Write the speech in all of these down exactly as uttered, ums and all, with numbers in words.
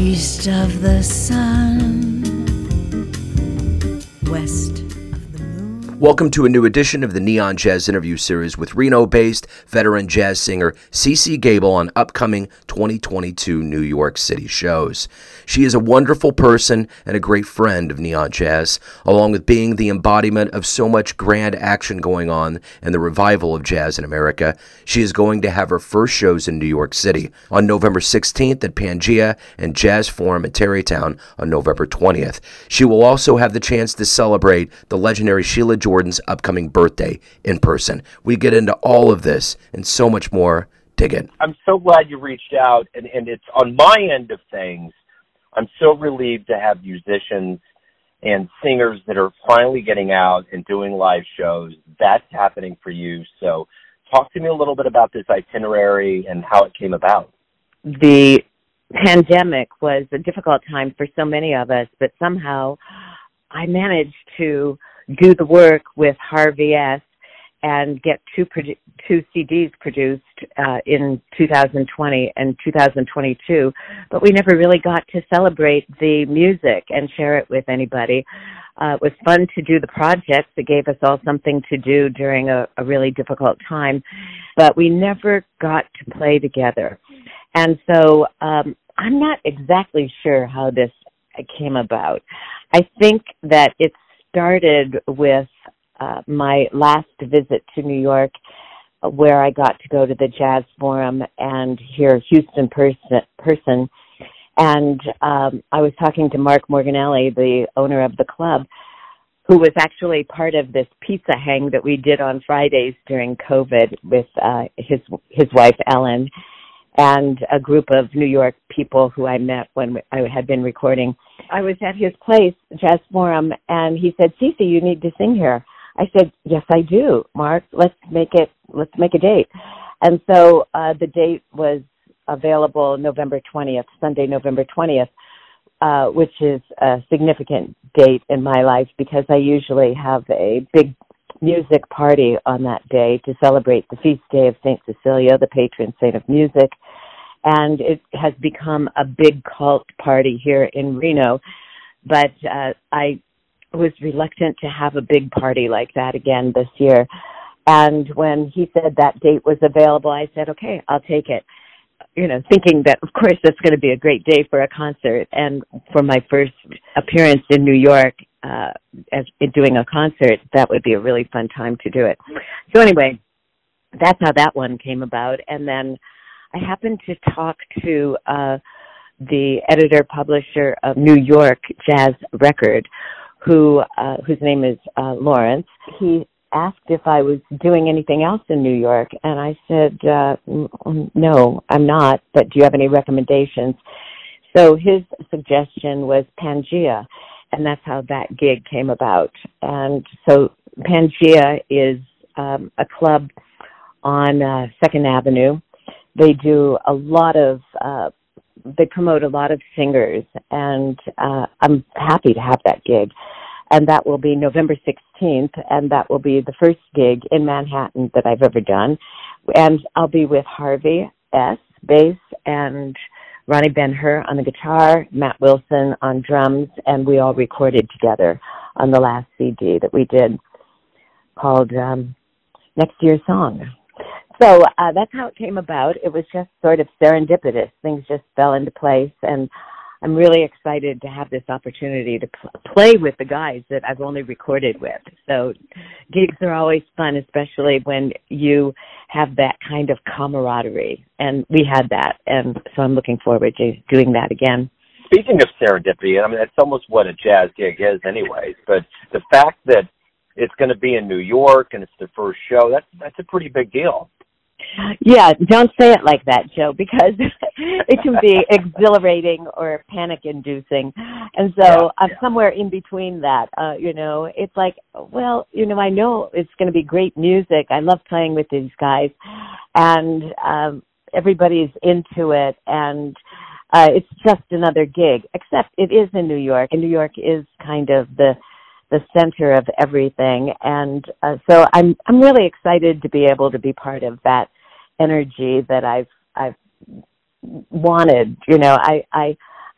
East of the sun, west of the moon. Welcome to a new edition of the Neon Jazz interview series with Reno-based veteran jazz singer CeCe Gable on upcoming twenty twenty-two New York City shows. She is a wonderful person and a great friend of Neon Jazz, along with being the embodiment of so much grand action going on and the revival of jazz in America. She is going to have her first shows in New York City on November sixteenth at Pangea and Jazz Forum at Tarrytown on November twentieth. She will also have the chance to celebrate the legendary Sheila Jordan's upcoming birthday in person. We get into all of this and so much more. Dig it. I'm so glad you reached out, and, and it's on my end of things. I'm so relieved to have musicians and singers that are finally getting out and doing live shows. That's happening for you. So talk to me a little bit about this itinerary and how it came about. The pandemic was a difficult time for so many of us, but somehow I managed to do the work with Harvey S. and get two produ- two C Ds produced uh, in two thousand twenty and two thousand twenty-two, but we never really got to celebrate the music and share it with anybody. Uh, it was fun to do the projects. It gave us all something to do during a, a really difficult time, but we never got to play together. And so um, I'm not exactly sure how this came about. I think that it started with Uh, my last visit to New York, uh, where I got to go to the Jazz Forum and hear Houston person, person. And um, I was talking to Mark Morganelli, the owner of the club, who was actually part of this pizza hang that we did on Fridays during COVID with uh, his his wife, Ellen, and a group of New York people who I met when I had been recording. I was at his place, Jazz Forum, and he said, "CeCe, you need to sing here." I said, "Yes, I do, Mark. Let's make it, let's make a date." And so uh, the date was available November twentieth, Sunday, November twentieth, uh, which is a significant date in my life because I usually have a big music party on that day to celebrate the feast day of Saint Cecilia, the patron saint of music. And it has become a big cult party here in Reno. But uh, I was reluctant to have a big party like that again this year. And when he said that date was available, I said, okay, I'll take it. You know, thinking that, of course, that's going to be a great day for a concert. And for my first appearance in New York, uh, as doing a concert, that would be a really fun time to do it. So anyway, that's how that one came about. And then I happened to talk to uh, the editor-publisher of New York Jazz Record, who uh, whose name is uh, Lawrence. He asked if I was doing anything else in New York, and I said, uh, no, I'm not, but do you have any recommendations? So his suggestion was Pangea, and that's how that gig came about. And so Pangea is um, a club on uh, Second Avenue. They do a lot of uh, They promote a lot of singers, and uh, I'm happy to have that gig. And that will be November sixteenth, and that will be the first gig in Manhattan that I've ever done. And I'll be with Harvey S., bass, and Ronnie Ben-Hur on the guitar, Matt Wilson on drums, and we all recorded together on the last C D that we did called um, Next Year's Song. So uh, that's how it came about. It was just sort of serendipitous. Things just fell into place, and I'm really excited to have this opportunity to pl- play with the guys that I've only recorded with. So gigs are always fun, especially when you have that kind of camaraderie, and we had that, and so I'm looking forward to doing that again. Speaking of serendipity, I mean, that's almost what a jazz gig is anyways, but the fact that it's going to be in New York and it's the first show, that's, that's a pretty big deal. Yeah, don't say it like that, Joe, because it can be exhilarating or panic-inducing. And so yeah, I'm yeah. somewhere in between that. Uh, you know, it's like, well, you know, I know it's going to be great music. I love playing with these guys. And um, everybody's into it. And uh, it's just another gig, except it is in New York. And New York is kind of the the center of everything. And uh, so I'm I'm really excited to be able to be part of that energy that I've I've wanted. You know, I I,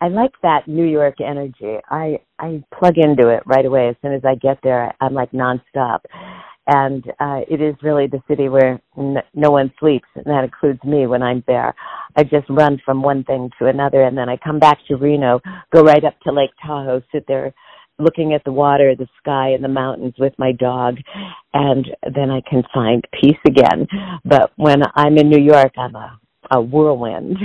I like that New York energy. I I plug into it right away. As soon as I get there, I'm like nonstop. And uh, it is really the city where n- no one sleeps, and that includes me when I'm there. I just run from one thing to another, and then I come back to Reno, go right up to Lake Tahoe, sit there looking at the water, the sky, and the mountains with my dog, and then I can find peace again. But when I'm in New York, I'm a, a whirlwind.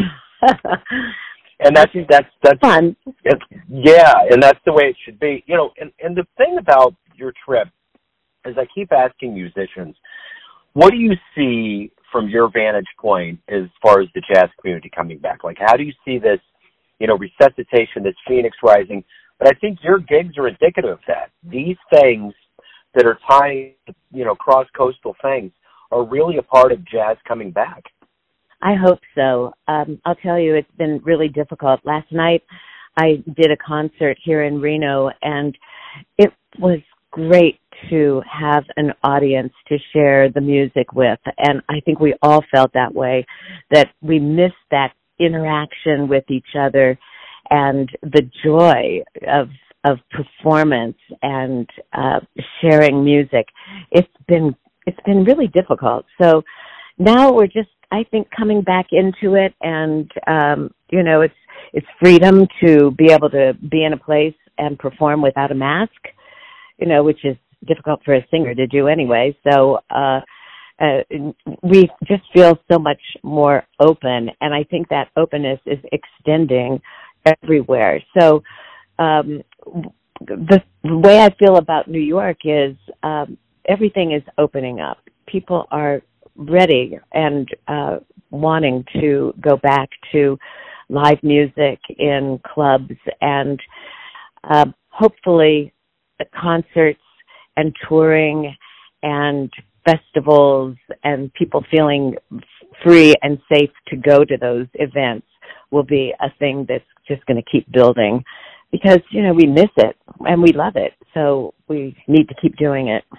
And that's that's that's fun. It's, yeah, and that's the way it should be. You know, and, and the thing about your trip is I keep asking musicians, what do you see from your vantage point as far as the jazz community coming back? Like, how do you see this, you know, resuscitation, this phoenix rising? But I think your gigs are indicative of that. These things that are tying, you know, cross-coastal things are really a part of jazz coming back. I hope so. Um, I'll tell you, it's been really difficult. Last night, I did a concert here in Reno, and it was great to have an audience to share the music with. And I think we all felt that way, that we missed that interaction with each other and the joy of of performance and uh, sharing music. It's been it's been really difficult. So now we're just, I think, coming back into it, and um, you know, it's it's freedom to be able to be in a place and perform without a mask, you know, which is difficult for a singer to do anyway. So uh, uh, we just feel so much more open, and I think that openness is extending everywhere. So um, the, the way I feel about New York is um, everything is opening up. People are ready and uh, wanting to go back to live music in clubs, and uh, hopefully concerts and touring and festivals and people feeling free and safe to go to those events will be a thing that's just going to keep building, because, you know, we miss it and we love it. So we need to keep doing it.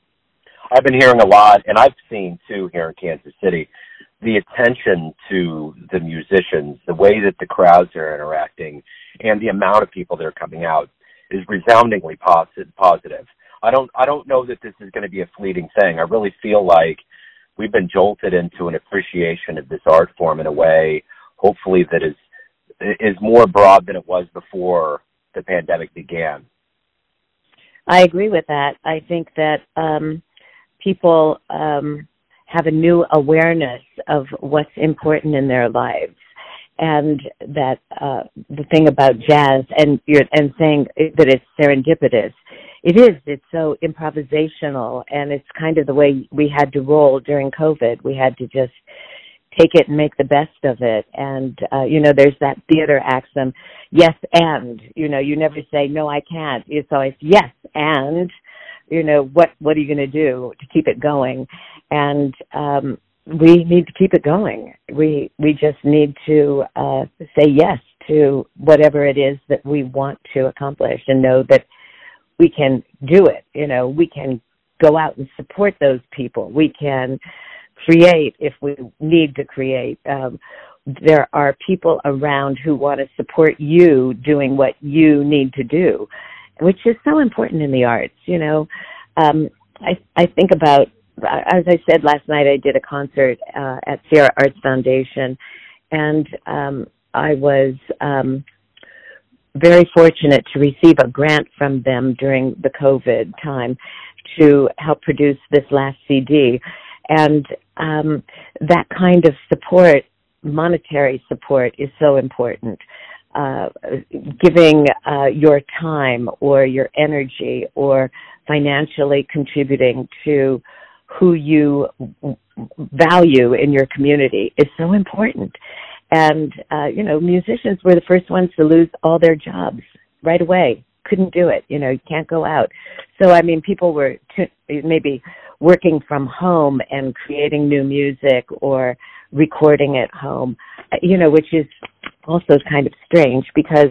I've been hearing a lot, and I've seen, too, here in Kansas City, the attention to the musicians, the way that the crowds are interacting, and the amount of people that are coming out is resoundingly positive. I don't I don't know that this is going to be a fleeting thing. I really feel like we've been jolted into an appreciation of this art form in a way, hopefully, that is is more broad than it was before the pandemic began. I agree with that. I think that um, people um, have a new awareness of what's important in their lives. And that uh, the thing about jazz and you're, and saying that it's serendipitous, it is. It's so improvisational, and it's kind of the way we had to roll during COVID. We had to just take it and make the best of it. And, uh, you know, there's that theater axiom, yes, and, you know, you never say, no, I can't. It's always, yes, and, you know, what, what are you going to do to keep it going? And um, we need to keep it going. We, we just need to uh, say yes to whatever it is that we want to accomplish, and know that we can do it. You know, we can go out and support those people. We can create if we need to create. Um, there are people around who want to support you doing what you need to do, which is so important in the arts. You know, um, I, I think about, as I said last night, I did a concert uh, at Sierra Arts Foundation, and um, I was um, very fortunate to receive a grant from them during the COVID time to help produce this last C D. And um, that kind of support, monetary support, is so important. Uh, giving uh, your time or your energy or financially contributing to who you value in your community is so important. And, uh, you know, musicians were the first ones to lose all their jobs right away. Couldn't do it. You know, you can't go out. So, I mean, people were t- maybe working from home and creating new music or recording at home, you know, which is also kind of strange, because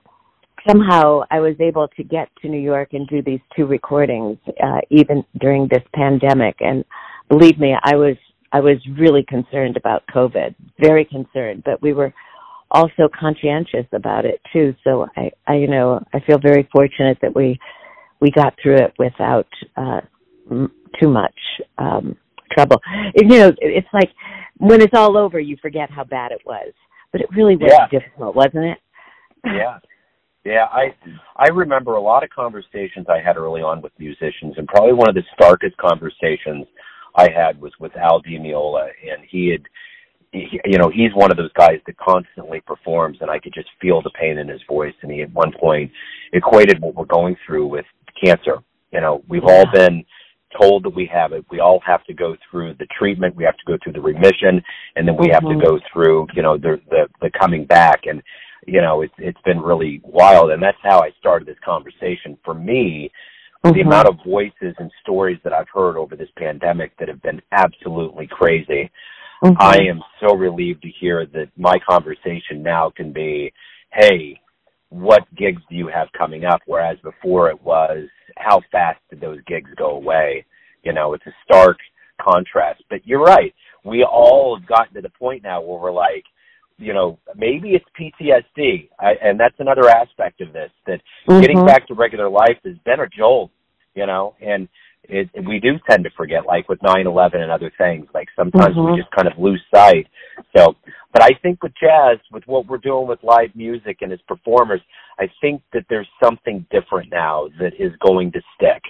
somehow I was able to get to New York and do these two recordings, uh, even during this pandemic. And believe me, I was I was really concerned about COVID, very concerned. But we were also conscientious about it too. So I, I, you know, I feel very fortunate that we we got through it without uh, m- too much um, trouble. It, you know, it's like when it's all over, you forget how bad it was, but it really was yeah. difficult, wasn't it? Yeah. Yeah, I I remember a lot of conversations I had early on with musicians, and probably one of the starkest conversations I had was with Al Di Meola, and he had, he, you know, he's one of those guys that constantly performs, and I could just feel the pain in his voice, and he at one point equated what we're going through with cancer. You know, we've Yeah. all been told that we have it. We all have to go through the treatment, we have to go through the remission, and then we Mm-hmm. have to go through, you know, the the, the coming back, and you know, it's it's been really wild, and that's how I started this conversation. For me, mm-hmm. the amount of voices and stories that I've heard over this pandemic that have been absolutely crazy, mm-hmm. I am so relieved to hear that my conversation now can be, hey, what gigs do you have coming up? Whereas before it was, how fast did those gigs go away? You know, it's a stark contrast. But you're right. We all have gotten to the point now where we're like, you know, maybe it's P T S D, I, and that's another aspect of this, that mm-hmm. getting back to regular life has been a jolt, you know, and it, we do tend to forget, like with nine eleven and other things, like sometimes mm-hmm. we just kind of lose sight. So, but I think with jazz, with what we're doing with live music and as performers, I think that there's something different now that is going to stick.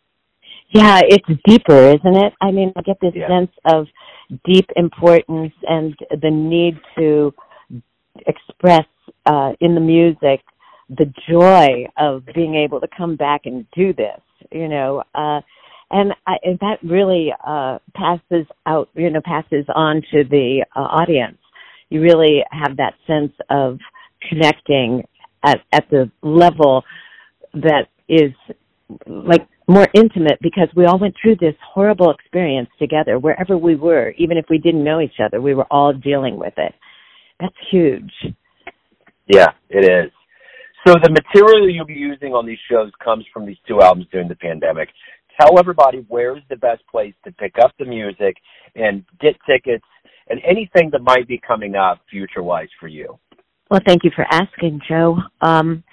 Yeah, it's deeper, isn't it? I mean, I get this yeah. sense of deep importance and the need to express uh, in the music the joy of being able to come back and do this, you know. Uh, and, I, and that really uh, passes out, you know, passes on to the uh, audience. You really have that sense of connecting at, at the level that is like more intimate, because we all went through this horrible experience together wherever we were. Even if we didn't know each other, we were all dealing with it. That's huge. Yeah, it is. So the material you'll be using on these shows comes from these two albums during the pandemic. Tell everybody where's the best place to pick up the music and get tickets and anything that might be coming up future-wise for you. Well, thank you for asking, Joe. Um,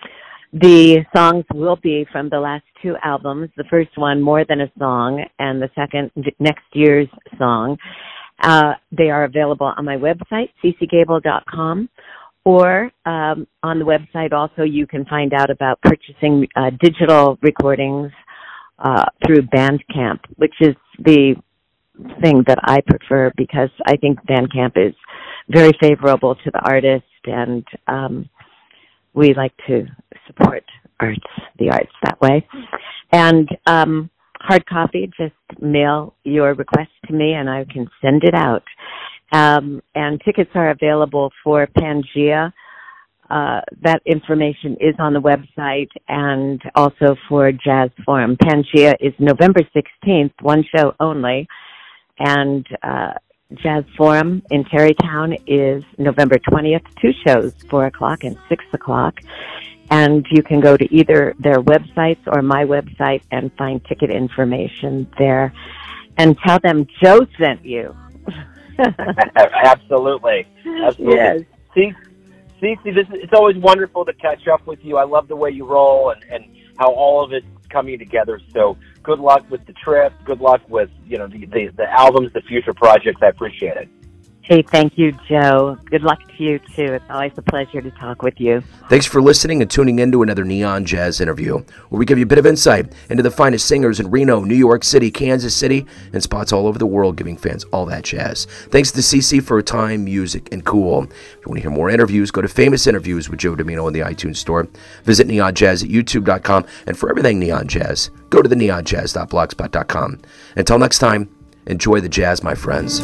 The songs will be from the last two albums. The first one, More Than a Song, and the second, Next Year's Song. Uh, they are available on my website, c c gable dot com, or um, on the website also you can find out about purchasing uh, digital recordings uh, through Bandcamp, which is the thing that I prefer because I think Bandcamp is very favorable to the artist, and um, we like to support arts, the arts that way. And um, hard copy, just mail your request to me and I can send it out. Um, and tickets are available for Pangea. Uh, that information is on the website, and also for Jazz Forum. Pangea is November sixteenth, one show only, and uh, Jazz Forum in Tarrytown is November twentieth, two shows, four o'clock and six o'clock. And you can go to either their websites or my website and find ticket information there. And tell them Joe sent you. Absolutely. Absolutely. Yes. See, Cece, this is, it's always wonderful to catch up with you. I love the way you roll and, and how all of it's coming together. So good luck with the trip. Good luck with, you know, the, the, the albums, the future projects. I appreciate it. Hey, thank you, Joe. Good luck to you, too. It's always a pleasure to talk with you. Thanks for listening and tuning in to another Neon Jazz interview, where we give you a bit of insight into the finest singers in Reno, New York City, Kansas City, and spots all over the world, giving fans all that jazz. Thanks to Cece for her time, music, and cool. If you want to hear more interviews, go to Famous Interviews with Joe Dimino in the iTunes Store. Visit Neon Jazz at youtube dot com, and for everything Neon Jazz, go to the neon jazz dot blogspot dot com. Until next time, enjoy the jazz, my friends.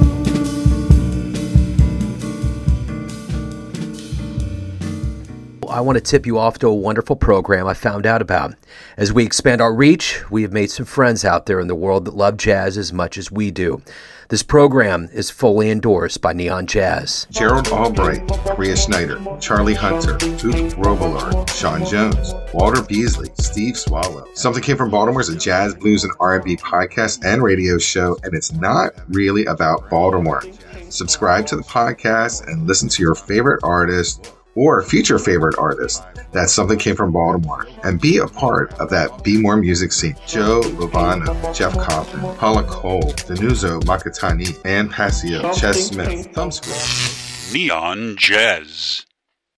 I want to tip you off to a wonderful program I found out about. As we expand our reach, we have made some friends out there in the world that love jazz as much as we do. This program is fully endorsed by Neon Jazz. Gerald Albright, Rhea Schneider, Charlie Hunter, Duke Robillard, Sean Jones, Walter Beasley, Steve Swallow. Something Came from Baltimore is a jazz, blues, and R and B podcast and radio show, and it's not really about Baltimore. subscribe to the podcast and listen to your favorite artist or future favorite artist. That's Something Came From Baltimore. And be a part of that Be More music scene. Joe Lovano, Jeff Kaufman, Paula Cole, Danuzo Makatani, Ann Passio, Ches Smith, Thumbscrew. Neon Jazz.